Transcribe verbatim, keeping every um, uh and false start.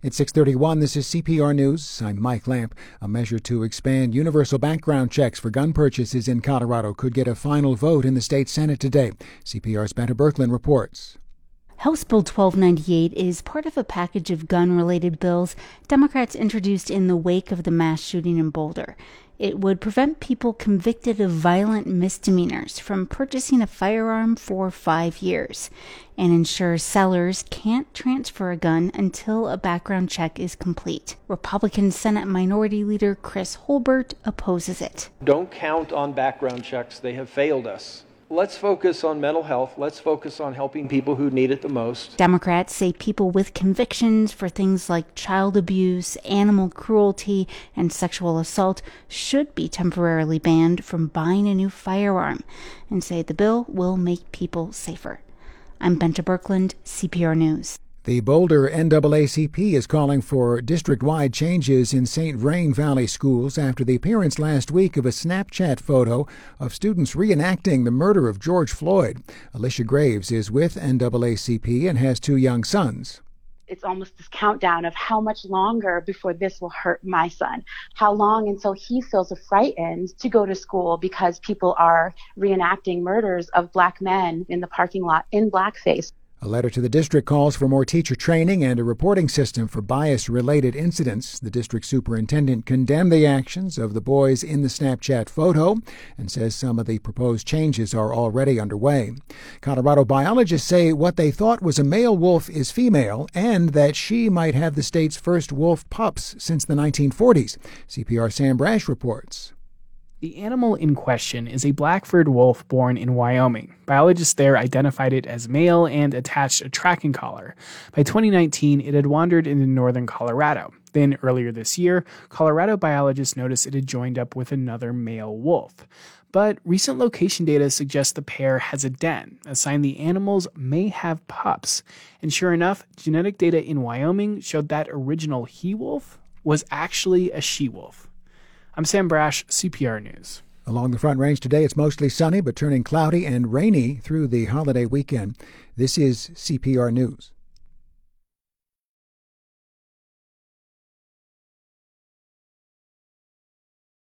It's six thirty-one. This is C P R News. I'm Mike Lamp. A measure to expand universal background checks for gun purchases in Colorado could get a final vote in the state Senate today. C P R's Benta Birkeland reports. House Bill twelve ninety-eight is part of a package of gun-related bills Democrats introduced in the wake of the mass shooting in Boulder. It would prevent people convicted of violent misdemeanors from purchasing a firearm for five years and ensure sellers can't transfer a gun until a background check is complete. Republican Senate Minority Leader Chris Holbert opposes it. Don't count on background checks. They have failed us. Let's focus on mental health. Let's focus on helping people who need it the most. Democrats say people with convictions for things like child abuse, animal cruelty, and sexual assault should be temporarily banned from buying a new firearm, and say the bill will make people safer. I'm Benta Birkeland, C P R News. The Boulder N double A C P is calling for district-wide changes in Saint Vrain Valley schools after the appearance last week of a Snapchat photo of students reenacting the murder of George Floyd. Alicia Graves is with N double A C P and has two young sons. It's almost this countdown of how much longer before this will hurt my son. How long until he feels frightened to go to school because people are reenacting murders of black men in the parking lot in blackface. A letter to the district calls for more teacher training and a reporting system for bias-related incidents. The district superintendent condemned the actions of the boys in the Snapchat photo and says some of the proposed changes are already underway. Colorado biologists say what they thought was a male wolf is female and that she might have the state's first wolf pups since the nineteen forties. C P R Sam Brash reports. The animal in question is a black-furred wolf born in Wyoming. Biologists there identified it as male and attached a tracking collar. By twenty nineteen, it had wandered into northern Colorado. Then, earlier this year, Colorado biologists noticed it had joined up with another male wolf. But recent location data suggests the pair has a den, a sign the animals may have pups. And sure enough, genetic data in Wyoming showed that original he-wolf was actually a she-wolf. I'm Sam Brash, C P R News. Along the Front Range today, it's mostly sunny but turning cloudy and rainy through the holiday weekend. This is C P R News.